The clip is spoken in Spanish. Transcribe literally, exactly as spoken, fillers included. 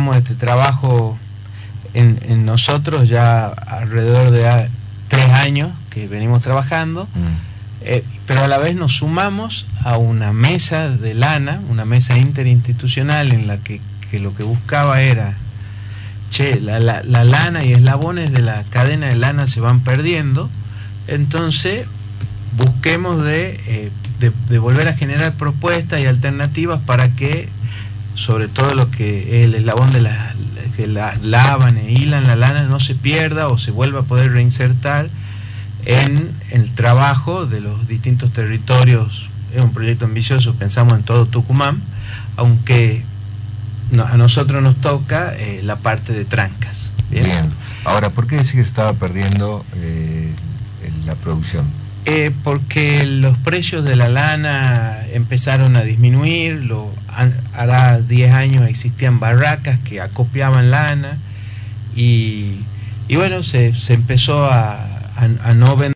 iniciamos este trabajo en, en nosotros ya alrededor de a, tres años que venimos trabajando, mm. eh, pero a la vez nos sumamos a una mesa de lana, una mesa interinstitucional en la que, que lo que buscaba era, che, la, la, la lana y eslabones de la cadena de lana se van perdiendo, entonces busquemos de, eh, de, de volver a generar propuestas y alternativas para que, sobre todo lo que es el eslabón de la que la lavan e hilan la lana, no se pierda o se vuelva a poder reinsertar en el trabajo de los distintos territorios. Es un proyecto ambicioso, pensamos en todo Tucumán, aunque no, a nosotros nos toca eh, la parte de Trancas. Bien, Bien. Ahora, ¿por qué decís que se estaba perdiendo eh, la producción? Eh, porque los precios de la lana empezaron a disminuir. Lo, hará diez años existían barracas que acopiaban lana y, y bueno, se, se empezó a, a, a no vender.